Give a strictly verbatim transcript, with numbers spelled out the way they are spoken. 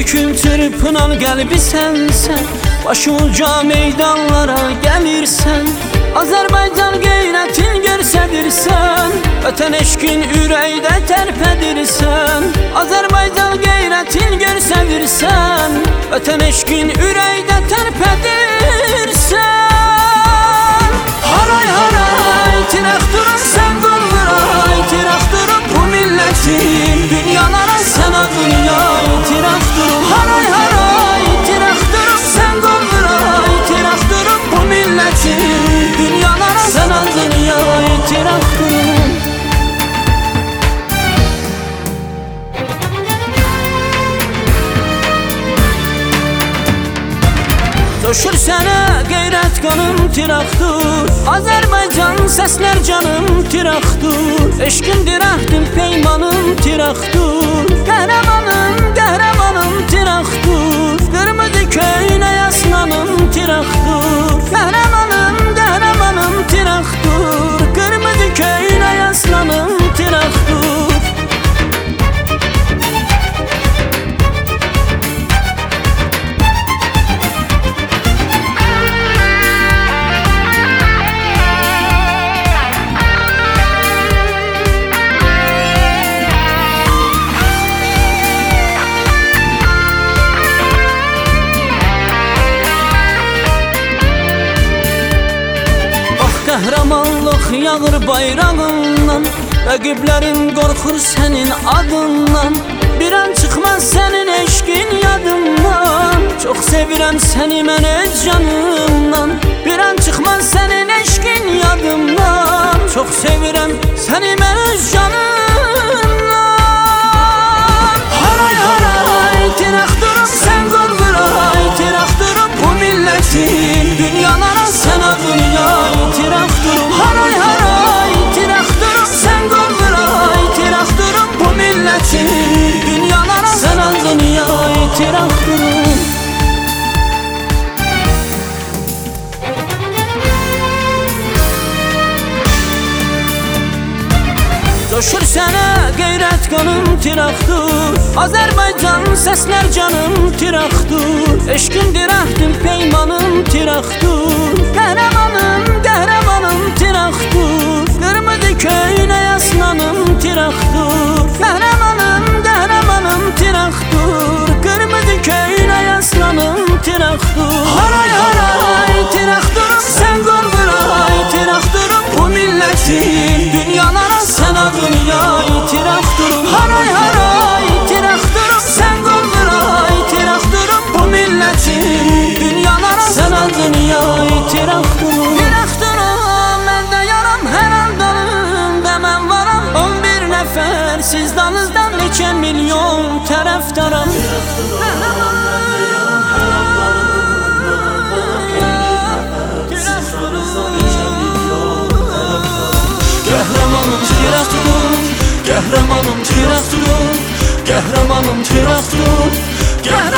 Bükül çırpınan qəlbi sənsən, başı uca meydanlara gəlirsən. Azərbaycan qeyrətin görsədirsən, vətən eşqin ürəkdə tərpədirsən. Azərbaycan qeyrətin görsədirsən, vətən eşqin ürəkdə tərpədirsən. Haray haray tirək durun sən qollara, tirək durun bu millətin dünyalara, sən adın yay tirək durun. Haray haray tirək durun sən qollara, tirək durun bu millətin dünyalara, sən adın yay tirək durun. Coşur sənə qeyrət qanım tiraqdur, Azərbaycan səslər canım tiraqdur. Eşqim dirəkdim peymanım tiraqdur, qəhrəmanım qəhrəmanım tiraqdur. Qırmızı köynə yaslanım tiraqdur, qəhrəmanım qəhrəmanım tiraqdur. Qırmızı köynə yaslanım tiraqdur. Qəhrəmanlıq yağır bayrağından, rəqiblərin qorxur sənin adından. Bir an çıxmaz sənin eşqin yadımdan, çox sevirəm səni mən öz canımdan. Bir an çıxmaz sənin eşqin yadımdan, çox sevirəm səni mən öz canımdan. Haray haray tirək durub sən qolvuray, tirək durub bu millətin dünyalara, sən adın yay tirək durub. Haray haray tirək durub sən qolvuray, tirək durub bu millətin dünyalara, sən adın yay tirək durub. Coşur sənə qeyrət qanım tiraqdur, Azərbaycan səslər canım tiraqdur. Eşqim dirəkdim peymanım tiraqdur, qəhrəmanım qəhrəmanım tiraqdur. Qırmızı köynə yaslanım tiraqdur, qəhrəmanım qəhrəmanım tiraqdur. Qırmızı köynə yaslanım tiraqdur. Haray haray tirək durub sən qolvuray, tirək durub bu millətin dünyalara, sən adın yay tirək durub. Haray haray tirək durub sən qolvuray, tirək durub bu millətin dünyalara, sən adın yay tirək durub. Tirək durub məndə yaram hər an dalımda mən varam, on bir nəfər siz dalınızdan neçə milyon tərəfdaram. Qəhrəmanım tirək durub, qəhrəmanım tirək durub, qəhrəmanım tirək durub.